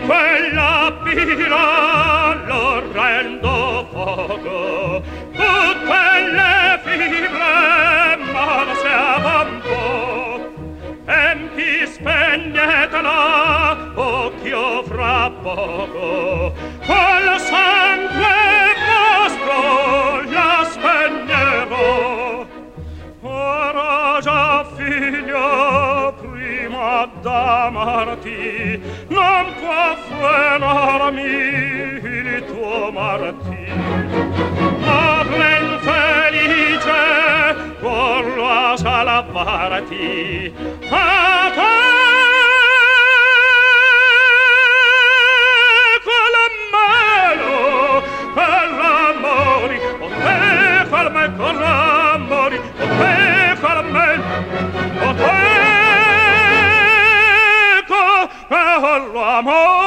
quella pila l'orrendo fuoco, tutte le fibre morse a vampo, empi spegnetela, occhio fra poco, col sangue vostro la spegnerò. Ora già figlio, prima d'amarti, non può frenarmi il tuo martì. Madre infelice, vorrò a salvarti, a te con l'amore, con l'amore, con te, con me, con l'amore, con te, con me, con te, con l'amore.